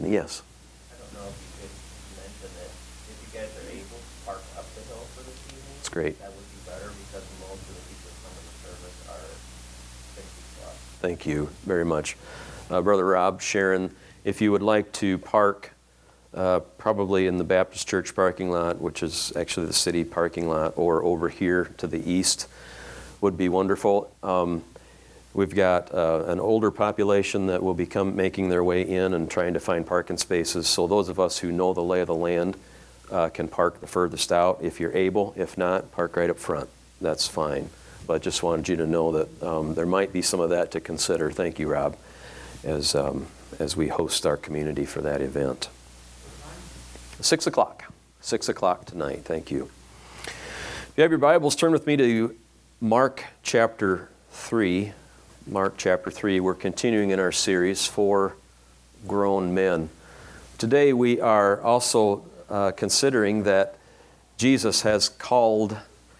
Yes. I don't know if you could mention that if you guys are able to park up the hill for this evening. That's great. That would be better because most of the people that come to the service are 60 plus. Thank you very much. Brother Rob, Sharon, if you would like to park probably in the Baptist Church parking lot, which is actually the city parking lot, or over here to the east, would be wonderful. We've got an older population that will be making their way in and trying to find parking spaces. So those of us who know the lay of the land can park the furthest out if you're able. If not, park right up front. That's fine. But just wanted you to know that there might be some of that to consider. Thank you, Rob, as we host our community for that event. 6 o'clock. 6 o'clock tonight. Thank you. If you have your Bibles, turn with me to Mark chapter 3. Mark chapter 3. We're continuing in our series, For Grown Men. Today we are also considering that Jesus has called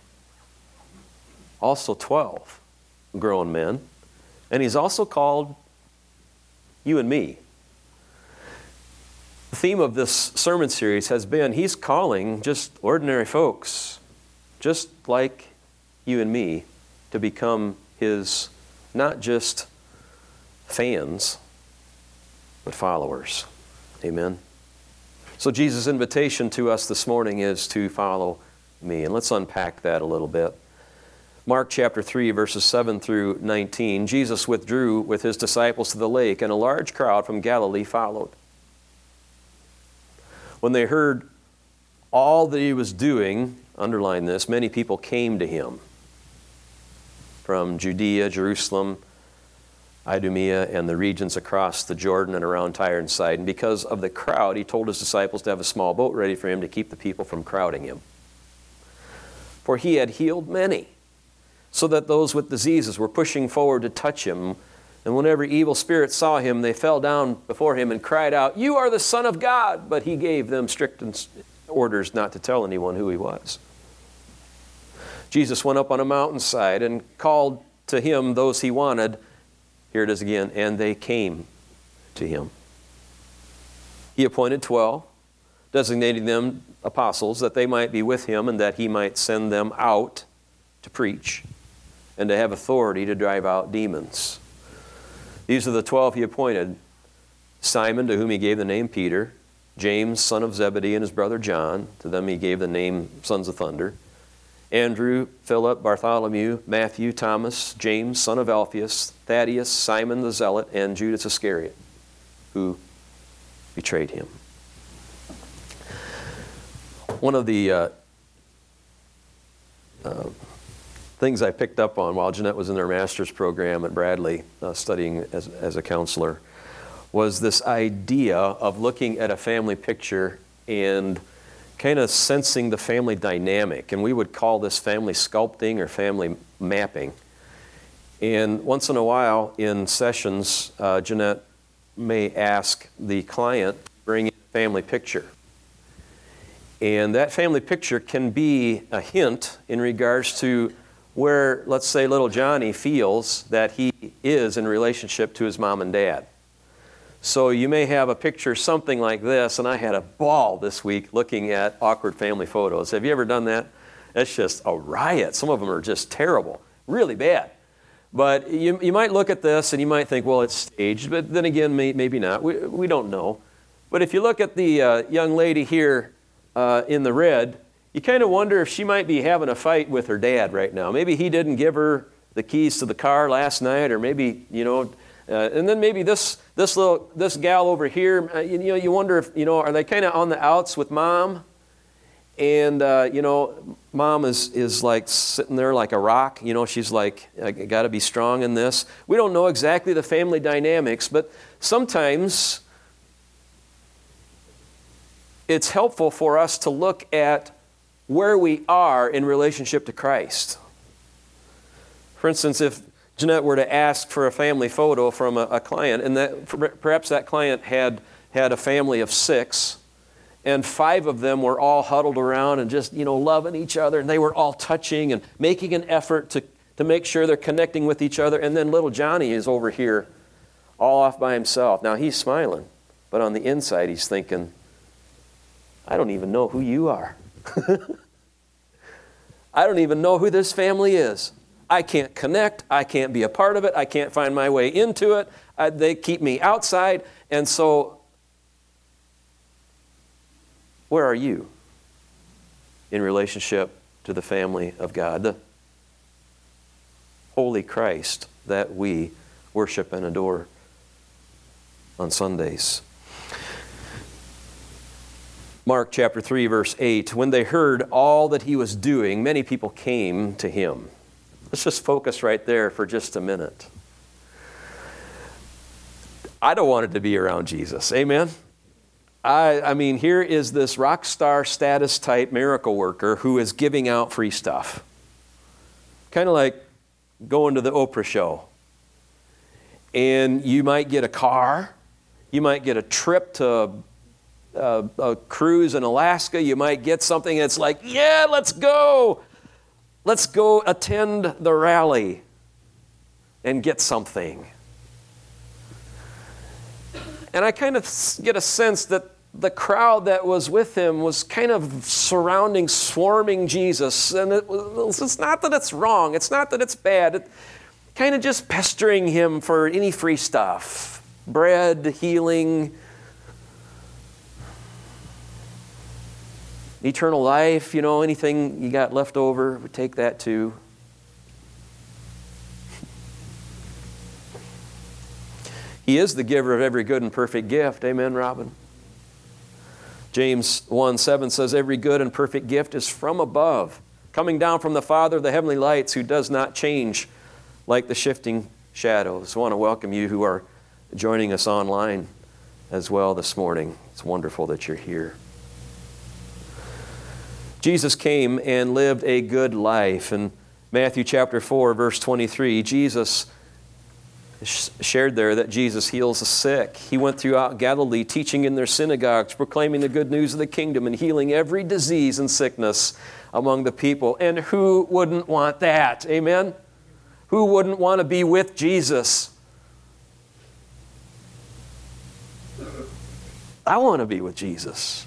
also 12 grown men, and He's also called you and me. The theme of this sermon series has been He's calling just ordinary folks, just like you and me, to become His not just fans, but followers. Amen. So Jesus' invitation to us this morning is to follow me. And let's unpack that a little bit. Mark chapter 3, verses 7 through 19. Jesus withdrew with His disciples to the lake, and a large crowd from Galilee followed. When they heard all that He was doing, underline this, many people came to Him from Judea, Jerusalem, Idumea, and the regions across the Jordan and around Tyre and Sidon. Because of the crowd, He told His disciples to have a small boat ready for Him to keep the people from crowding Him. For He had healed many, so that those with diseases were pushing forward to touch Him. And whenever evil spirits saw Him, they fell down before Him and cried out, "You are the Son of God!" But He gave them strict orders not to tell anyone who He was. Jesus went up on a mountainside and called to Him those He wanted. Here it is again, and they came to Him. He appointed 12, designating them apostles, that they might be with Him and that He might send them out to preach and to have authority to drive out demons. These are the 12 He appointed: Simon, to whom He gave the name Peter; James, son of Zebedee, and his brother John. To them He gave the name Sons of Thunder. Andrew, Philip, Bartholomew, Matthew, Thomas, James, son of Alphaeus, Thaddeus, Simon the Zealot, and Judas Iscariot, who betrayed Him. One of the things I picked up on while Jeanette was in her master's program at Bradley, studying as a counselor, was this idea of looking at a family picture and kind of sensing the family dynamic. And we would call this family sculpting or family mapping. And once in a while in sessions, Jeanette may ask the client to bring in a family picture. And that family picture can be a hint in regards to where, let's say, little Johnny feels that he is in relationship to his mom and dad. So you may have a picture something like this, and I had a ball this week looking at awkward family photos. Have you ever done that? It's just a riot. Some of them are just terrible, really bad. But you might look at this and you might think, well, it's staged, but then again, maybe not. We don't know. But if you look at the young lady here in the red, you kind of wonder if she might be having a fight with her dad right now. Maybe he didn't give her the keys to the car last night, or maybe, and then maybe this gal over here, you wonder if, are they kind of on the outs with mom? And, mom is like sitting there like a rock. She's like, I got to be strong in this. We don't know exactly the family dynamics, but sometimes it's helpful for us to look at where we are in relationship to Christ. For instance, if Jeanette were to ask for a family photo from a client, and that perhaps that client had a family of 6, and 5 of them were all huddled around and just, loving each other, and they were all touching and making an effort to make sure they're connecting with each other, and then little Johnny is over here all off by himself. Now he's smiling, But on the inside, he's thinking, I don't even know who you are. I don't even know who this family is. I can't connect. I can't be a part of it. I can't find my way into it. They keep me outside. And so, where are you in relationship to the family of God, the holy Christ that we worship and adore on Sundays? Mark chapter 3, verse 8, when they heard all that he was doing, many people came to him. Let's just focus right there for just a minute. I don't want it to be around Jesus. Amen? I mean, here is this rock star status type miracle worker who is giving out free stuff. Kind of like going to the Oprah show. And you might get a car. You might get a trip to a cruise in Alaska. You might get something that's like, yeah, let's go. Let's go attend the rally and get something. And I kind of get a sense that the crowd that was with him was kind of surrounding, swarming Jesus. And it's not that it's wrong. It's not that it's bad. It's kind of just pestering him for any free stuff. Bread, healing, eternal life, anything you got left over, we take that too. He is the giver of every good and perfect gift. Amen, Robin? James 1:7 says, every good and perfect gift is from above, coming down from the Father of the heavenly lights, who does not change like the shifting shadows. I want to welcome you who are joining us online as well this morning. It's wonderful that you're here. Jesus came and lived a good life. In Matthew chapter 4, verse 23, Jesus shared there that Jesus heals the sick. He went throughout Galilee, teaching in their synagogues, proclaiming the good news of the kingdom, and healing every disease and sickness among the people. And who wouldn't want that? Amen? Who wouldn't want to be with Jesus? I want to be with Jesus.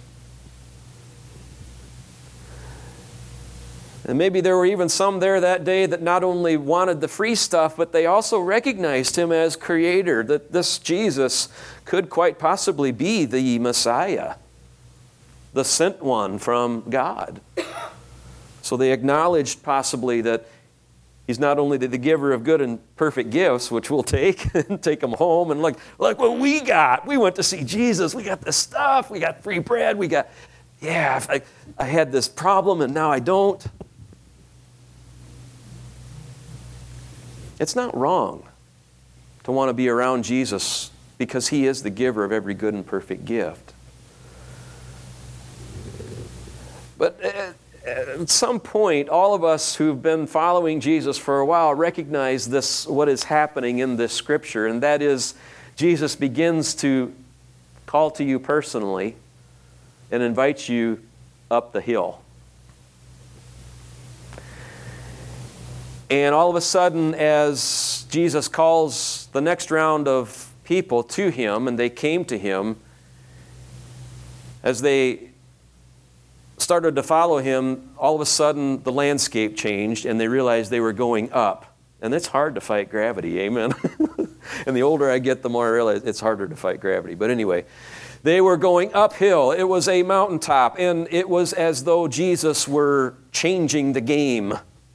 And maybe there were even some there that day that not only wanted the free stuff, but they also recognized him as creator, that this Jesus could quite possibly be the Messiah, the sent one from God. So they acknowledged possibly that he's not only the giver of good and perfect gifts, which we'll take and take them home, and look what we got. We went to see Jesus. We got this stuff. We got free bread. We got, I had this problem and now I don't. It's not wrong to want to be around Jesus because he is the giver of every good and perfect gift. But at some point, all of us who've been following Jesus for a while recognize this, what is happening in this scripture, and that is Jesus begins to call to you personally and invite you up the hill. And all of a sudden, as Jesus calls the next round of people to him, and they came to him, as they started to follow him, all of a sudden the landscape changed and they realized they were going up. And it's hard to fight gravity, amen? And the older I get, the more I realize it's harder to fight gravity. But anyway, they were going uphill. It was a mountaintop, and it was as though Jesus were changing the game.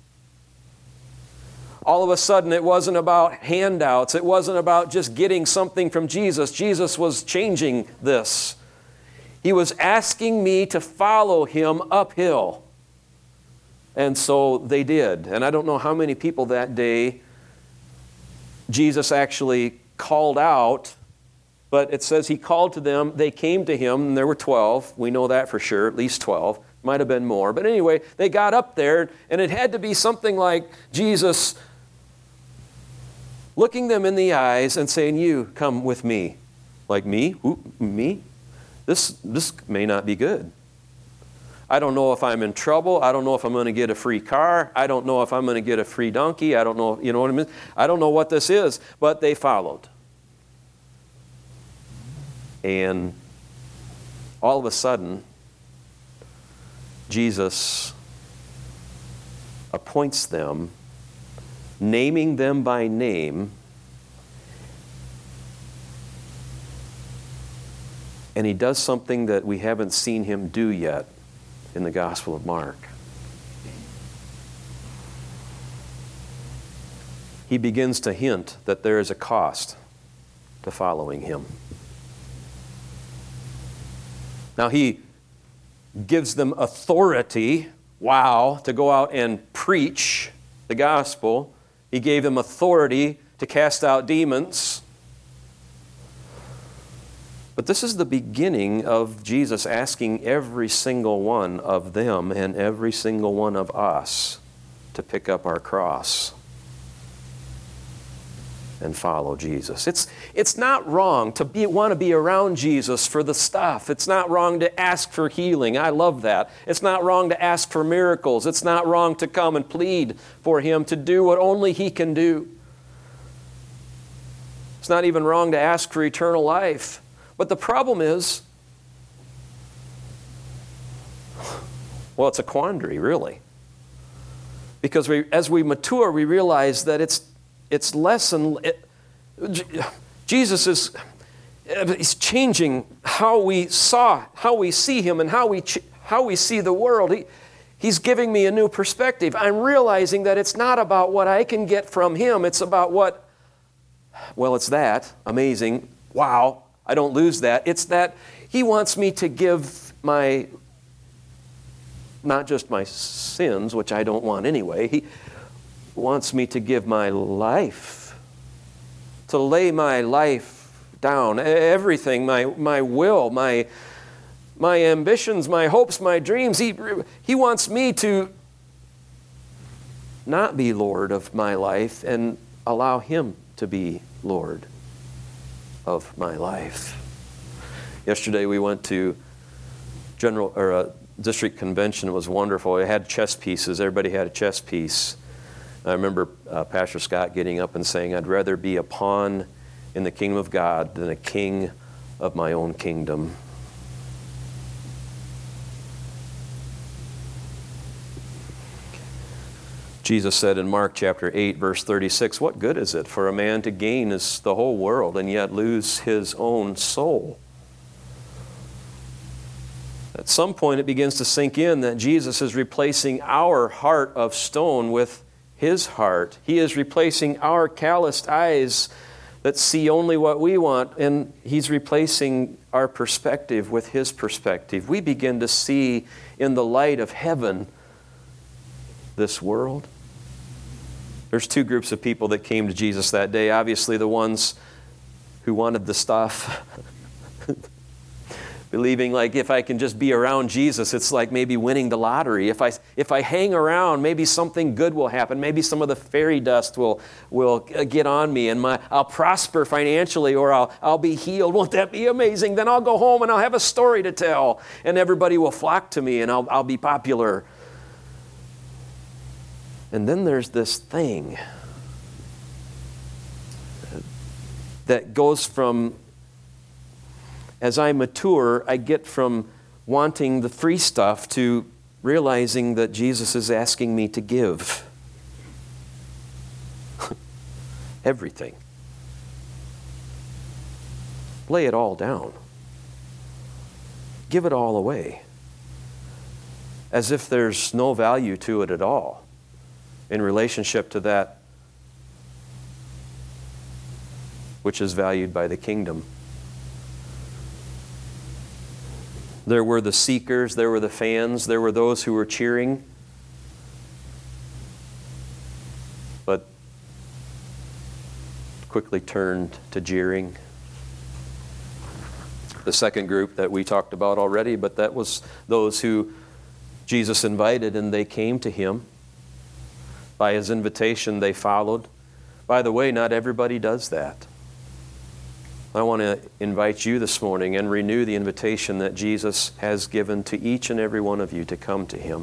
All of a sudden, it wasn't about handouts. It wasn't about just getting something from Jesus. Jesus was changing this. He was asking me to follow him uphill. And so they did. And I don't know how many people that day Jesus actually called out, but it says he called to them. They came to him, and there were 12. We know that for sure, at least 12. Might have been more. But anyway, they got up there, and it had to be something like Jesus looking them in the eyes and saying, you come with me. Like me? Ooh, me? This may not be good. I don't know if I'm in trouble. I don't know if I'm going to get a free car. I don't know if I'm going to get a free donkey. I don't know, you know what I mean? I don't know what this is. But they followed. And all of a sudden, Jesus appoints them, naming them by name, and he does something that we haven't seen him do yet in the Gospel of Mark. He begins to hint that there is a cost to following him. Now he gives them authority, to go out and preach the gospel. He gave them authority to cast out demons. But this is the beginning of Jesus asking every single one of them and every single one of us to pick up our cross and follow Jesus. It's not wrong to want to be around Jesus for the stuff. It's not wrong to ask for healing. I love that. It's not wrong to ask for miracles. It's not wrong to come and plead for Him to do what only He can do. It's not even wrong to ask for eternal life. But the problem is, well, it's a quandary, really. Because as we mature, we realize that it's less and Jesus is He's changing how we see Him and how we see the world. He's giving me a new perspective. I'm realizing that it's not about what I can get from Him. It's about it's that amazing. Wow, I don't lose that. It's that He wants me to give not just my sins, which I don't want anyway. He wants me to give my life, to lay my life down, everything, my will, my ambitions, my hopes, my dreams. He wants me to not be Lord of my life and allow Him to be Lord of my life. Yesterday we went to district convention. It was wonderful. It had chess pieces. Everybody had a chess piece. I remember Pastor Scott getting up and saying, "I'd rather be a pawn in the kingdom of God than a king of my own kingdom." Jesus said in Mark chapter 8, verse 36, "What good is it for a man to gain the whole world and yet lose his own soul?" At some point it begins to sink in that Jesus is replacing our heart of stone with His heart. He is replacing our calloused eyes that see only what we want, and He's replacing our perspective with His perspective. We begin to see in the light of heaven this world. There's two groups of people that came to Jesus that day. Obviously the ones who wanted the stuff, believing like if I can just be around Jesus, it's like maybe winning the lottery. If I hang around, maybe something good will happen. Maybe some of the fairy dust will get on me, and I'll prosper financially, or I'll be healed. Won't that be amazing? Then I'll go home and I'll have a story to tell, and everybody will flock to me, and I'll be popular. And then there's this thing that goes from, as I mature, I get from wanting the free stuff to realizing that Jesus is asking me to give everything. Lay it all down. Give it all away. As if there's no value to it at all in relationship to that which is valued by the kingdom. There were the seekers, there were the fans, there were those who were cheering. But quickly turned to jeering. The second group that we talked about already, but that was those who Jesus invited, and they came to Him. By His invitation, they followed. By the way, not everybody does that. I want to invite you this morning and renew the invitation that Jesus has given to each and every one of you to come to Him.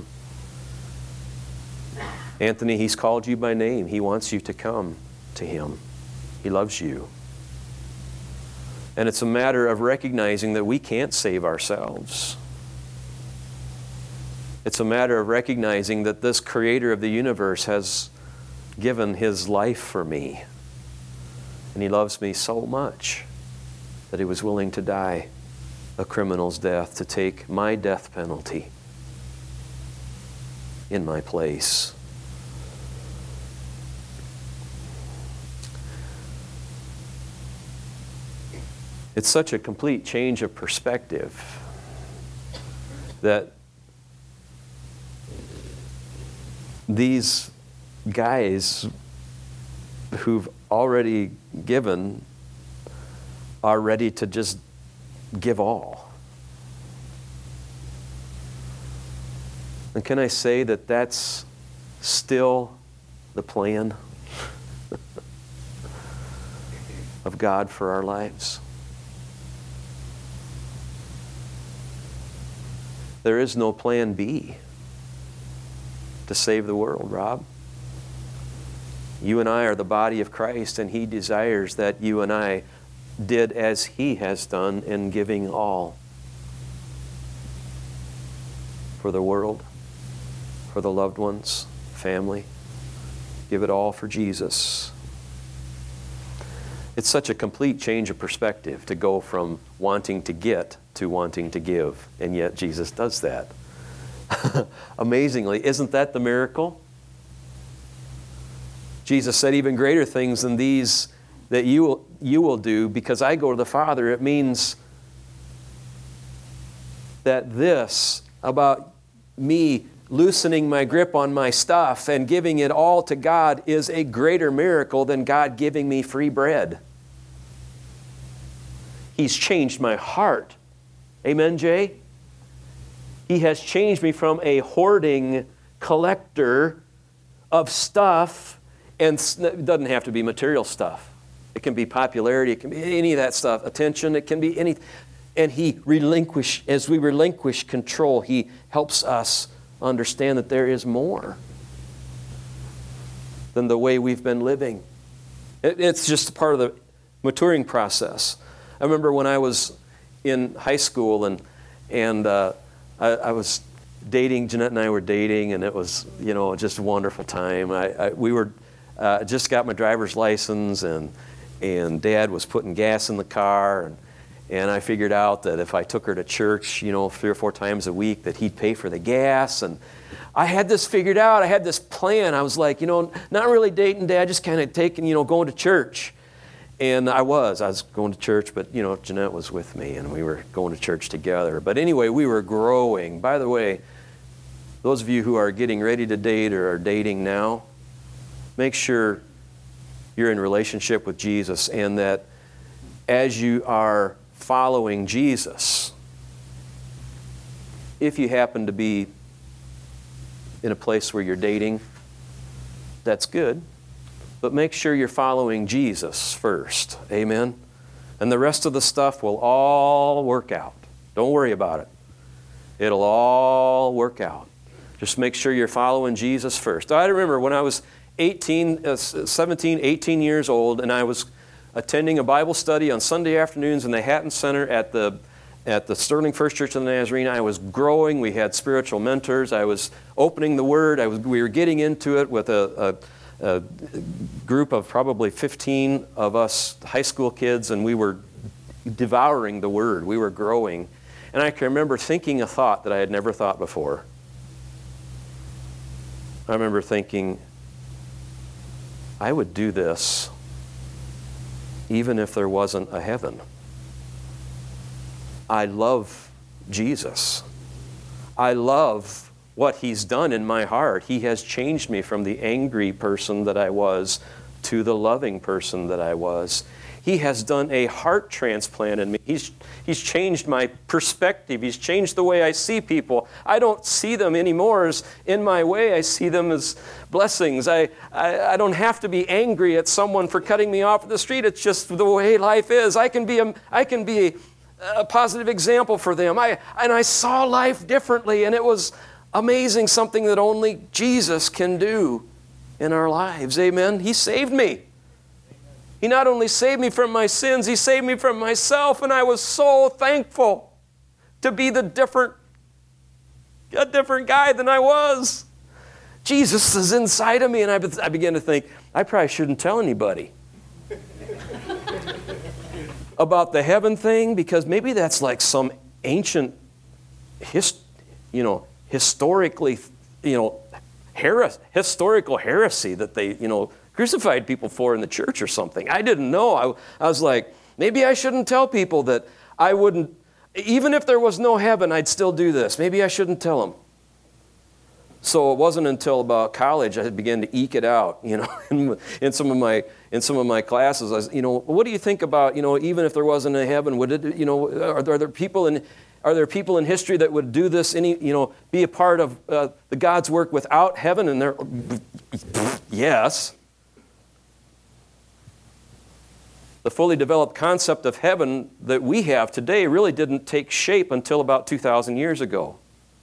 Anthony, He's called you by name. He wants you to come to Him. He loves you. And it's a matter of recognizing that we can't save ourselves. It's a matter of recognizing that this Creator of the universe has given His life for me. And He loves me so much that He was willing to die a criminal's death to take my death penalty in my place. It's such a complete change of perspective that these guys who've already given are ready to just give all. And can I say that that's still the plan of God for our lives? There is no plan B to save the world, Rob. You and I are the body of Christ, and He desires that you and I did as He has done in giving all for the world, for the loved ones, family. Give it all for Jesus. It's such a complete change of perspective to go from wanting to get to wanting to give, and yet Jesus does that. Amazingly, isn't that the miracle? Jesus said, even greater things than these that you will do, because I go to the Father. It means that this about me loosening my grip on my stuff and giving it all to God is a greater miracle than God giving me free bread. He's changed my heart. Amen, Jay? He has changed me from a hoarding collector of stuff, and it doesn't have to be material stuff. It can be popularity, it can be any of that stuff, attention, it can be any. And as we relinquish control, He helps us understand that there is more than the way we've been living. It's just part of the maturing process. I remember when I was in high school and I was dating, Jeanette and I were dating, and it was, just a wonderful time. We were just got my driver's license, and Dad was putting gas in the car, and I figured out that if I took her to church, 3 or 4 times a week, that he'd pay for the gas. And I had this figured out. I had this plan. I was like, not really dating Dad, just kind of taking, going to church. And I was going to church, but, Jeanette was with me, and we were going to church together. But anyway, we were growing. By the way, those of you who are getting ready to date or are dating now, make sure you're in relationship with Jesus, and that as you are following Jesus, if you happen to be in a place where you're dating, that's good. But make sure you're following Jesus first. Amen? And the rest of the stuff will all work out. Don't worry about it. It'll all work out. Just make sure you're following Jesus first. I remember when I was 17, 18 years old, and I was attending a Bible study on Sunday afternoons in the Hatton Center at the Sterling First Church of the Nazarene. I was growing. We had spiritual mentors. I was opening the Word. We were getting into it with a group of probably 15 of us high school kids, and we were devouring the Word. We were growing. And I can remember thinking a thought that I had never thought before. I remember thinking, I would do this even if there wasn't a heaven. I love Jesus. I love what He's done in my heart. He has changed me from the angry person that I was to the loving person that I was. He has done a heart transplant in me. He's changed my perspective. He's changed the way I see people. I don't see them anymore as in my way. I see them as blessings. I don't have to be angry at someone for cutting me off at the street. It's just the way life is. I can be a positive example for them. I saw life differently, and it was amazing, something that only Jesus can do in our lives. Amen. He saved me. He not only saved me from my sins, He saved me from myself, and I was so thankful to be a different guy than I was. Jesus is inside of me, and I began to think, I probably shouldn't tell anybody about the heaven thing, because maybe that's like some ancient, historically, historical heresy that they, crucified people for in the church or something. I didn't know. I was like, maybe I shouldn't tell people that I wouldn't, even if there was no heaven, I'd still do this. Maybe I shouldn't tell them. So it wasn't until about college I began to eke it out, in some of my classes. I was, what do you think about, even if there wasn't a heaven, would it, are there people in history that would do this, be a part of the God's work without heaven? And they're, yes. The fully developed concept of heaven that we have today really didn't take shape until about 2,000 years ago.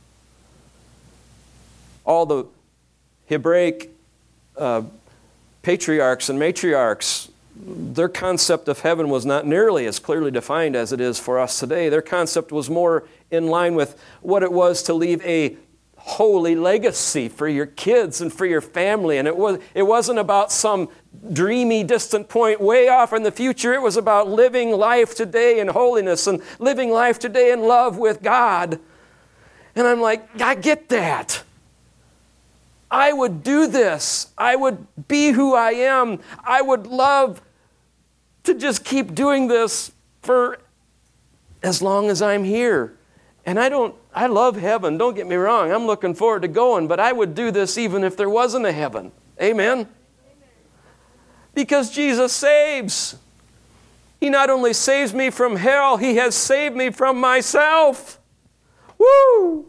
All the Hebraic patriarchs and matriarchs, their concept of heaven was not nearly as clearly defined as it is for us today. Their concept was more in line with what it was to leave a holy legacy for your kids and for your family. And it wasn't about some dreamy, distant point way off in the future. It was about living life today in holiness and living life today in love with God. And I'm like, I get that. I would do this. I would be who I am. I would love to just keep doing this for as long as I'm here. And I love heaven, don't get me wrong. I'm looking forward to going, but I would do this even if there wasn't a heaven. Amen? Because Jesus saves. He not only saves me from hell, He has saved me from myself. Woo!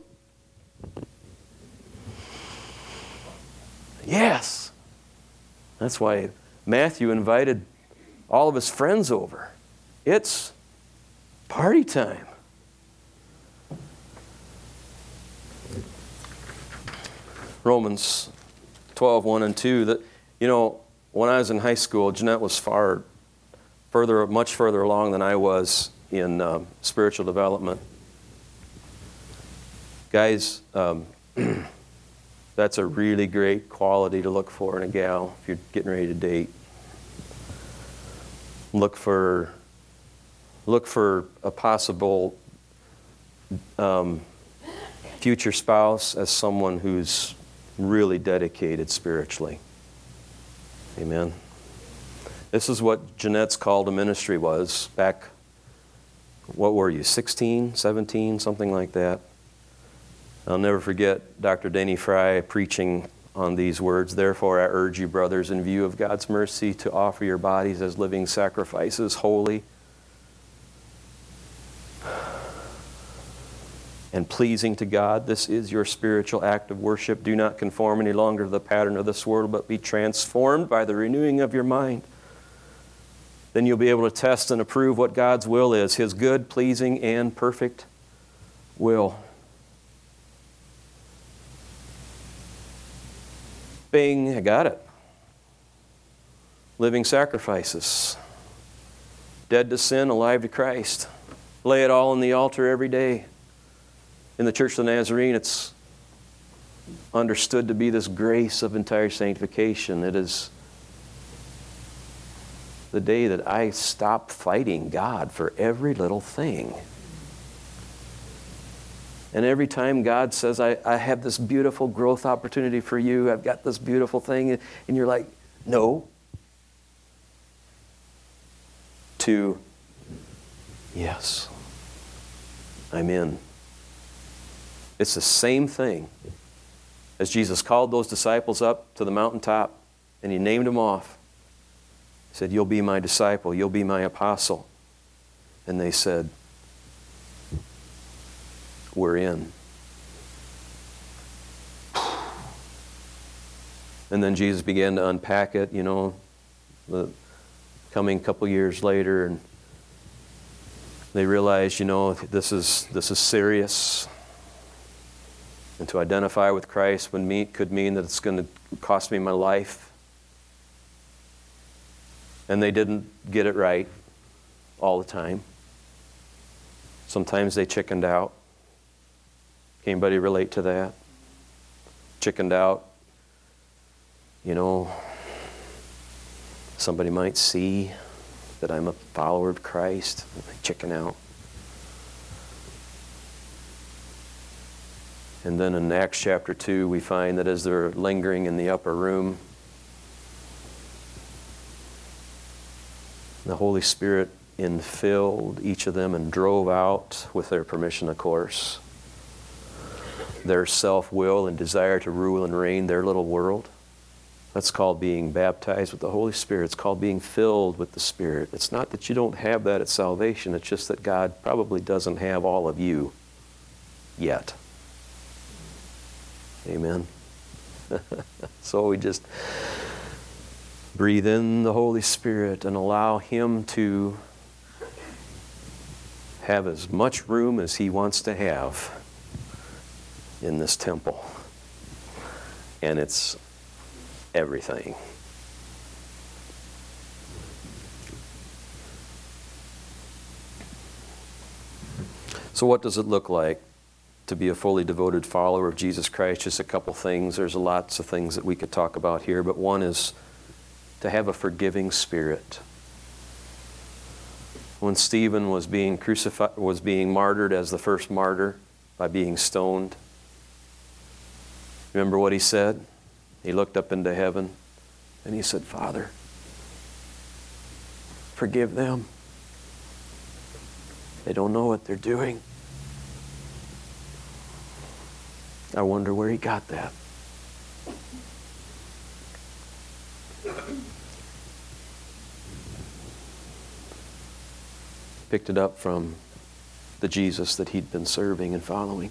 Yes. That's why Matthew invited all of his friends over. It's party time. Romans 12, 1 and 2. That, when I was in high school, Jeanette was much further along than I was in spiritual development. Guys, that's a really great quality to look for in a gal if you're getting ready to date. Look for a possible future spouse as someone who's really dedicated spiritually. Amen. This is what Jeanette's call to ministry was back, what were you, 16, 17, something like that. I'll never forget Dr. Denny Fry preaching on these words. Therefore, I urge you, brothers, in view of God's mercy, to offer your bodies as living sacrifices, holy and pleasing to God. This is your spiritual act of worship. Do not conform any longer to the pattern of this world, but be transformed by the renewing of your mind. Then you'll be able to test and approve what God's will is, His good, pleasing, and perfect will. Bing, I got it. Living sacrifices. Dead to sin, alive to Christ. Lay it all on the altar every day. In the Church of the Nazarene, it's understood to be this grace of entire sanctification. It is the day that I stop fighting God for every little thing. And every time God says, I have this beautiful growth opportunity for you, I've got this beautiful thing, and you're like, no. To, yes, I'm in. It's the same thing as Jesus called those disciples up to the mountaintop and He named them off. He said, you'll be my disciple, you'll be my apostle. And they said, we're in. And then Jesus began to unpack it, the coming couple years later, and they realized, this is serious. And to identify with Christ could mean that it's going to cost me my life. And they didn't get it right all the time. Sometimes they chickened out. Anybody relate to that? Chickened out. You know, somebody might see that I'm a follower of Christ. And I chicken out. And then in Acts chapter 2, we find that as they're lingering in the upper room, the Holy Spirit infilled each of them and drove out, with their permission, of course, their self-will and desire to rule and reign their little world. That's called being baptized with the Holy Spirit. It's called being filled with the Spirit. It's not that you don't have that at salvation. It's just that God probably doesn't have all of you yet. Amen. So we just breathe in the Holy Spirit and allow Him to have as much room as He wants to have in this temple. And it's everything. So what does it look like to be a fully devoted follower of Jesus Christ? Just a couple things. There's lots of things that we could talk about here, but one is to have a forgiving spirit. When Stephen was being crucified, was being martyred as the first martyr by being stoned, remember what he said? He looked up into heaven and he said, "Father, forgive them. They don't know what they're doing." I wonder where he got that. Picked it up from the Jesus that he'd been serving and following.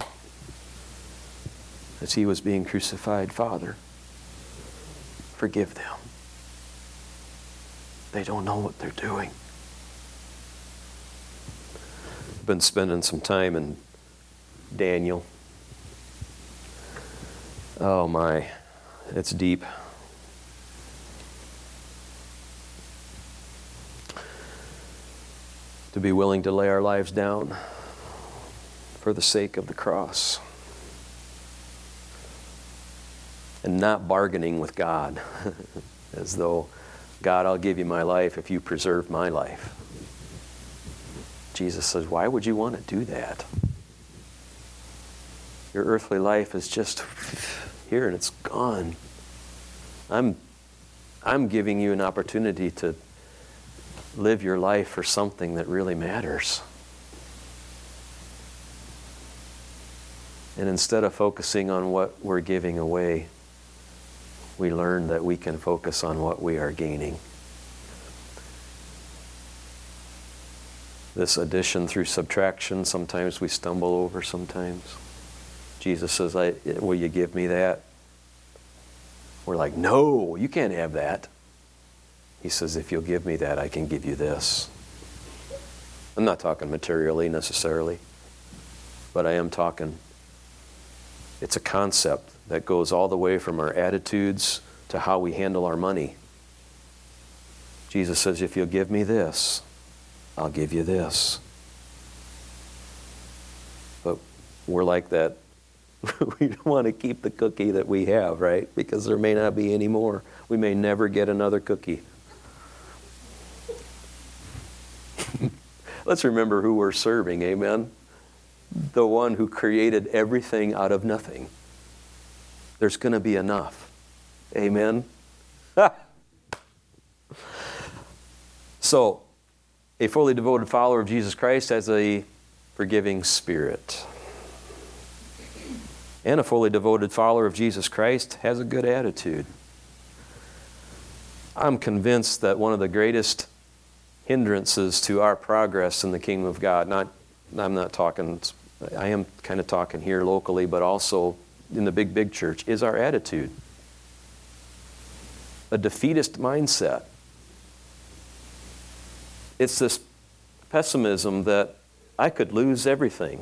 As he was being crucified, "Father, forgive them. They don't know what they're doing." I've been spending some time in Daniel. Oh my, it's deep. To be willing to lay our lives down for the sake of the cross. And not bargaining with God as though, "God, I'll give you my life if you preserve my life." Jesus says, why would you want to do that? Your earthly life is just here and it's gone. I'm giving you an opportunity to live your life for something that really matters. And instead of focusing on what we're giving away, we learn that we can focus on what we are gaining. This addition through subtraction, sometimes we stumble over sometimes. Jesus says, "Will you give me that?" We're like, "No, you can't have that." He says, "If you'll give me that, I can give you this." I'm not talking materially necessarily, but I am talking, it's a concept that goes all the way from our attitudes to how we handle our money. Jesus says, "If you'll give me this, I'll give you this." But we're like that. We don't want to keep the cookie that we have, right? Because there may not be any more. We may never get another cookie. Let's remember who we're serving, amen? The one who created everything out of nothing. There's going to be enough. Amen? So, a fully devoted follower of Jesus Christ has a forgiving spirit. And a fully devoted follower of Jesus Christ has a good attitude. I'm convinced that one of the greatest hindrances to our progress in the kingdom of God, I am kind of talking here locally, but also in the big church, is our attitude. A defeatist mindset. It's this pessimism that I could lose everything.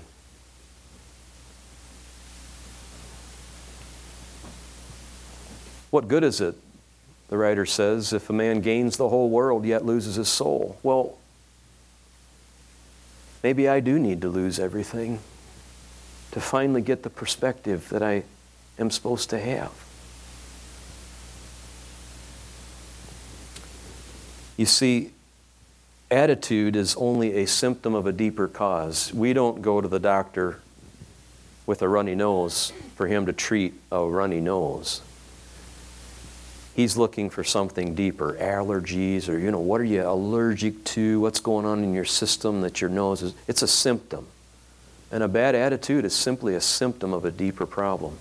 What good is it the writer says, if a man gains the whole world yet loses his soul. Well, maybe I do need to lose everything to finally get the perspective that I am supposed to have. You see, attitude is only a symptom of a deeper cause. We don't go to the doctor with a runny nose for him to treat a runny nose. He's looking for something deeper, allergies, or, what are you allergic to? What's going on in your system that your nose is? It's a symptom. And a bad attitude is simply a symptom of a deeper problem.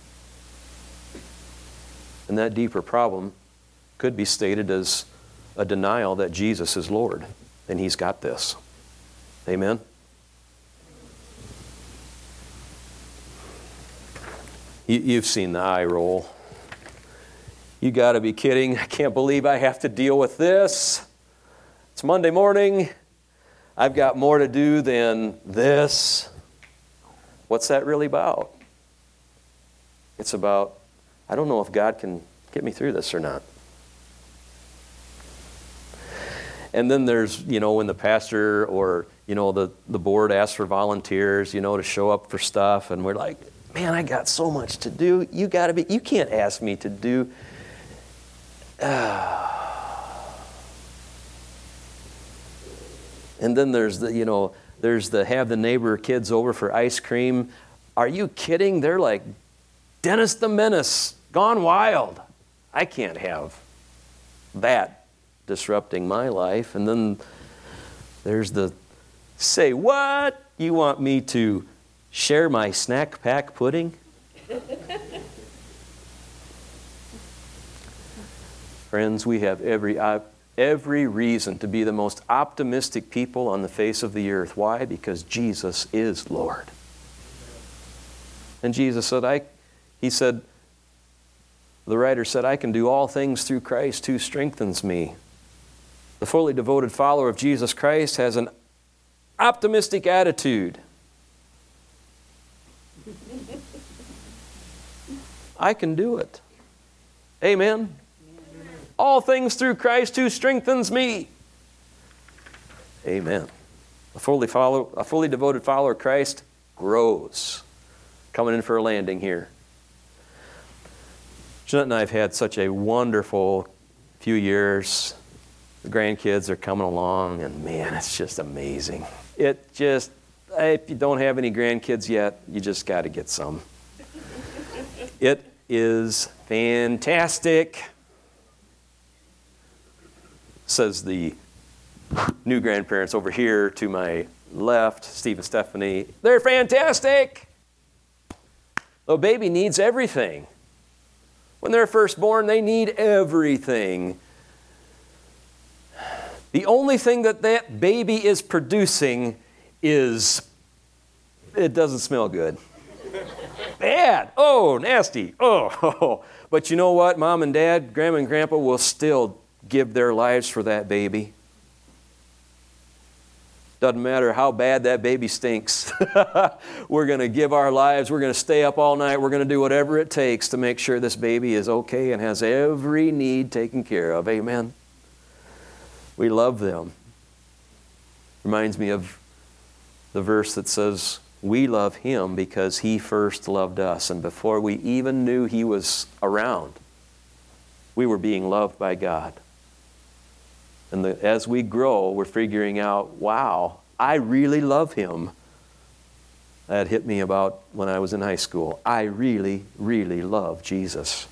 And that deeper problem could be stated as a denial that Jesus is Lord, and He's got this. Amen? You've seen the eye roll. You got to be kidding. I can't believe I have to deal with this. It's Monday morning. I've got more to do than this. What's that really about? It's about, I don't know if God can get me through this or not. And then there's, when the pastor or, the board asks for volunteers, to show up for stuff. And we're like, man, I got so much to do. You can't ask me to do. And then there's the have the neighbor kids over for ice cream. Are you kidding? They're like Dennis the Menace, gone wild. I can't have that disrupting my life. And then there's the say what? You want me to share my snack pack pudding? Friends, we have every reason to be the most optimistic people on the face of the earth. Why? Because Jesus is Lord. And Jesus said, the writer said, I can do all things through Christ who strengthens me. The fully devoted follower of Jesus Christ has an optimistic attitude. I can do it. Amen. All things through Christ who strengthens me. Amen. A fully devoted follower of Christ grows. Coming in for a landing here. Jeanette and I have had such a wonderful few years. The grandkids are coming along, and man, it's just amazing. If you don't have any grandkids yet, you just got to get some. It is fantastic. Says the new grandparents over here to my left, Steve and Stephanie. They're fantastic. The baby needs everything. When they're first born, they need everything. The only thing that baby is producing is, it doesn't smell good. Bad. Oh, nasty. Oh. But you know what? Mom and Dad, Grandma and Grandpa will still give their lives for that baby. Doesn't matter how bad that baby stinks. We're going to give our lives. We're going to stay up all night. We're going to do whatever it takes to make sure this baby is okay and has every need taken care of. Amen. We love them. Reminds me of the verse that says, we love Him because He first loved us. And before we even knew He was around, we were being loved by God. And as we grow, we're figuring out, wow, I really love Him. That hit me about when I was in high school. I really, really love Jesus.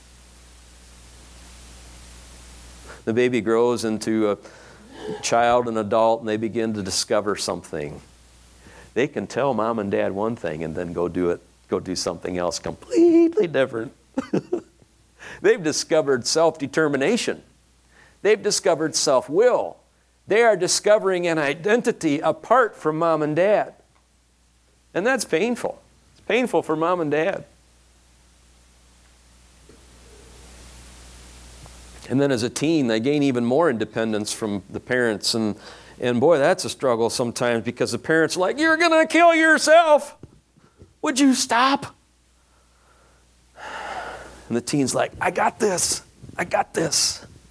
The baby grows into a child and adult, and they begin to discover something. They can tell Mom and Dad one thing and then go do something else completely different. They've discovered self-determination. They've discovered self-will. They are discovering an identity apart from Mom and Dad. And that's painful. It's painful for Mom and Dad. And then as a teen, they gain even more independence from the parents. And boy, that's a struggle sometimes because the parents are like, you're going to kill yourself. Would you stop? And the teen's like, I got this. I got this.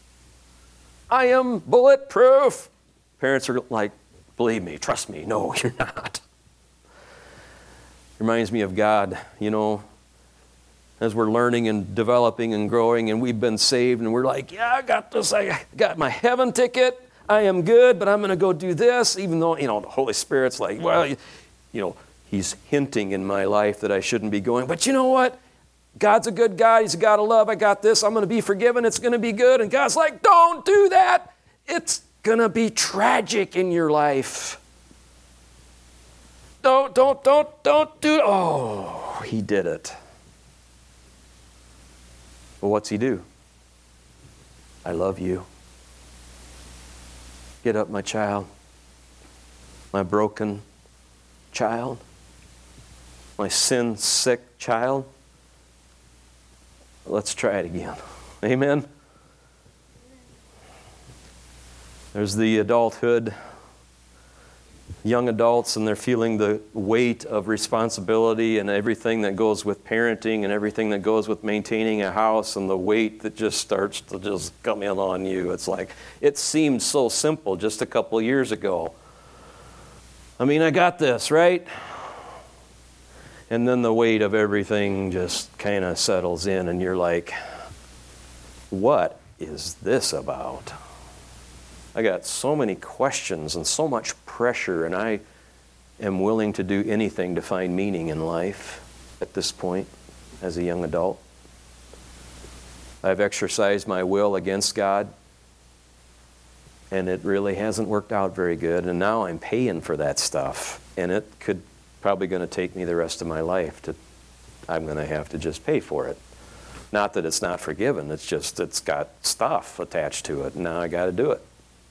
I am bulletproof. Parents are like, believe me, trust me. No, you're not. Reminds me of God, as we're learning and developing and growing and we've been saved and we're like, yeah, I got this. I got my heaven ticket. I am good, but I'm going to go do this, even though, the Holy Spirit's like, well, He's hinting in my life that I shouldn't be going. But you know what? God's a good God. He's a God of love. I got this. I'm going to be forgiven. It's going to be good. And God's like, don't do that. It's going to be tragic in your life. Don't do it. Oh, He did it. Well, what's He do? I love you. Get up, my child. My broken child. My sin-sick child. Let's try it again. Amen? There's the adulthood, young adults, and they're feeling the weight of responsibility and everything that goes with parenting and everything that goes with maintaining a house, and the weight that just starts to just come in on you. It's like, it seemed so simple just a couple of years ago. I got this, right? And then the weight of everything just kind of settles in, and you're like, what is this about? I got so many questions and so much pressure, and I am willing to do anything to find meaning in life at this point as a young adult. I've exercised my will against God, and it really hasn't worked out very good, and now I'm paying for that stuff, and it could probably going to take me the rest of my life I'm going to have to just pay for it. Not that it's not forgiven, it's just it's got stuff attached to it, and now I got to do it.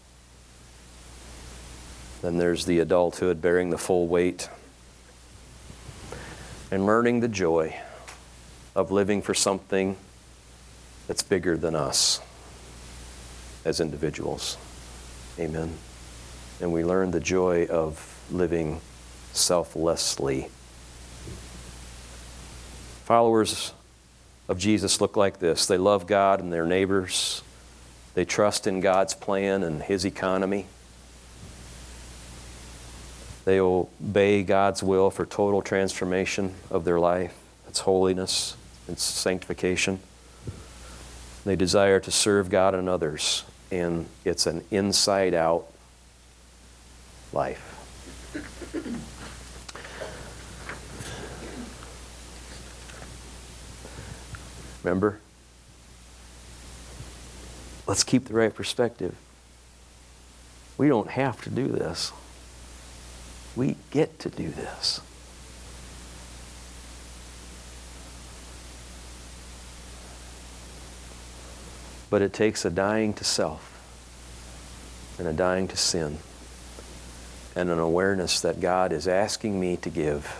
Then there's the adulthood, bearing the full weight and learning the joy of living for something that's bigger than us as individuals. Amen. And we learn the joy of living selflessly. Followers of Jesus look like this. They love God and their neighbors. They trust in God's plan and His economy. They obey God's will for total transformation of their life. It's holiness. It's sanctification. They desire to serve God and others, and it's an inside-out life. Remember? Let's keep the right perspective. We don't have to do this. We get to do this. But it takes a dying to self and a dying to sin and an awareness that God is asking me to give.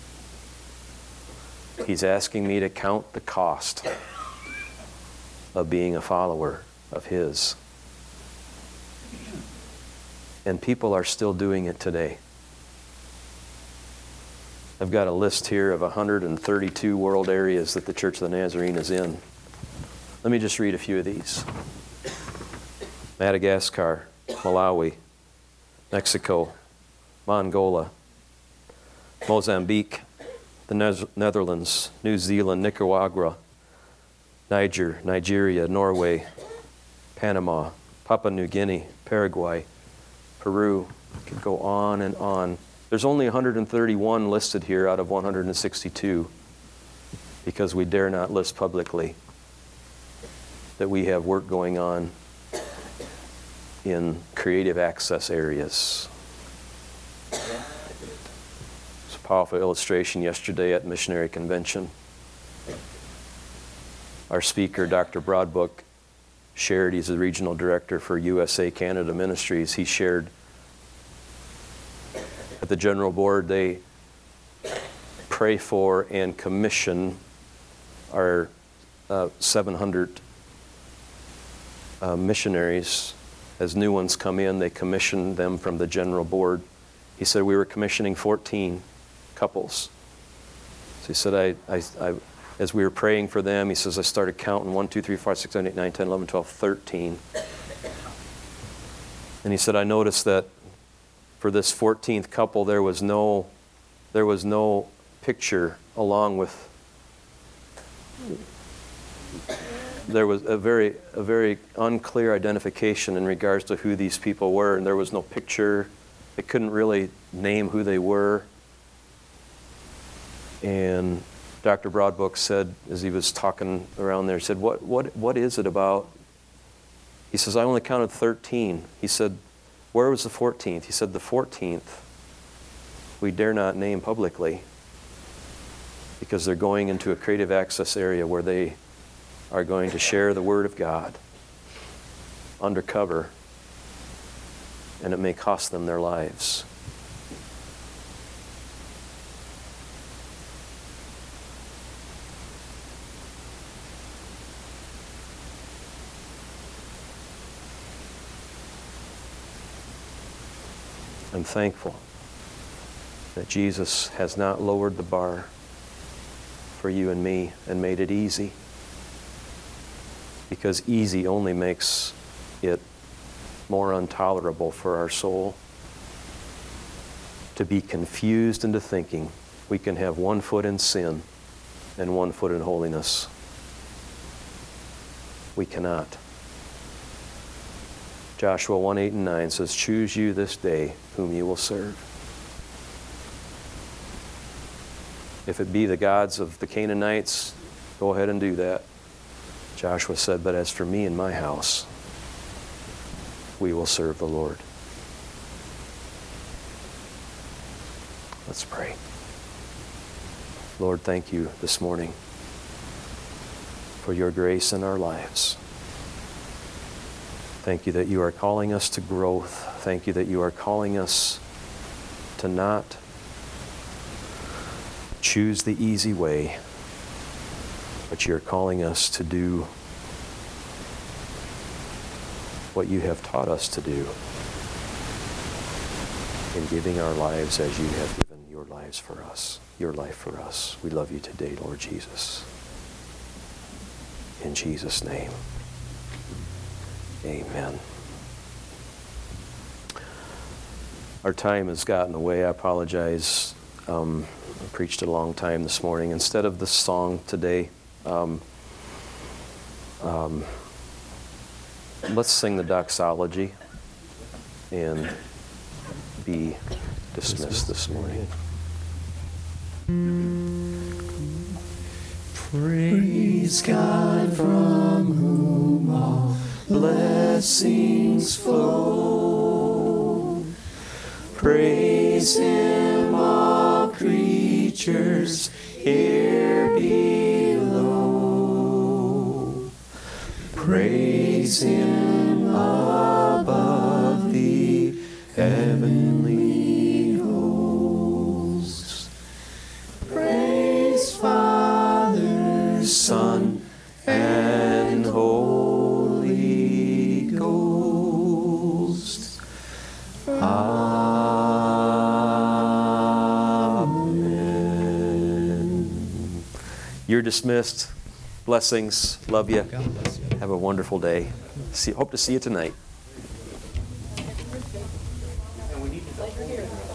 He's asking me to count the cost of being a follower of His. And people are still doing it today. I've got a list here of 132 world areas that the Church of the Nazarene is in. Let me just read a few of these. Madagascar, Malawi, Mexico, Mongolia, Mozambique, the Netherlands, New Zealand, Nicaragua, Nigeria, Norway, Panama, Papua New Guinea, Paraguay, Peru. I could go on and on. There's only 131 listed here out of 162 because we dare not list publicly that we have work going on in creative access areas. It's a powerful illustration yesterday at Missionary Convention. Our speaker, Dr. Broadbook, shared, he's the regional director for USA Canada Ministries. He shared at the General Board, they pray for and commission our 700 missionaries. As new ones come in, they commission them from the General Board. He said we were commissioning 14 couples. So he said, I as we were praying for them, he says, I started counting 1, 2, 3, 4, 5, 6, 7, 8, 9, 10, 11, 12, 13. And he said, I noticed that for this 14th couple, there was no picture along with, there was a very unclear identification in regards to who these people were, and there was no picture. They couldn't really name who they were. And Dr. Broadbook said, as he was talking around there, he said, what is it about? He says, I only counted 13. He said, where was the 14th? He said, the 14th we dare not name publicly because they're going into a creative access area where they are going to share the Word of God undercover, and it may cost them their lives. I'm thankful that Jesus has not lowered the bar for you and me and made it easy, because easy only makes it more intolerable for our soul to be confused into thinking we can have one foot in sin and one foot in holiness. We cannot. Joshua 1:8-9 says, choose you this day whom you will serve. If it be the gods of the Canaanites, go ahead and do that. Joshua said, but as for me and my house, we will serve the Lord. Let's pray. Lord, thank you this morning for your grace in our lives. Thank you that you are calling us to growth. Thank you that you are calling us to not choose the easy way, but you're calling us to do what you have taught us to do in giving our lives as you have given your lives for us, your life for us. We love you today, Lord Jesus. In Jesus' name. Amen. Our time has gotten away. I apologize. I preached a long time this morning. Instead of the song today, let's sing the doxology and be dismissed this morning. Praise God from whom all blessings flow. Praise Him, all creatures here below. Praise Him above the heavenly hosts. Praise Father, Son, and Holy Ghost. Amen. You're dismissed. Blessings. Love you. God bless you. Have a wonderful day. Hope to see you tonight.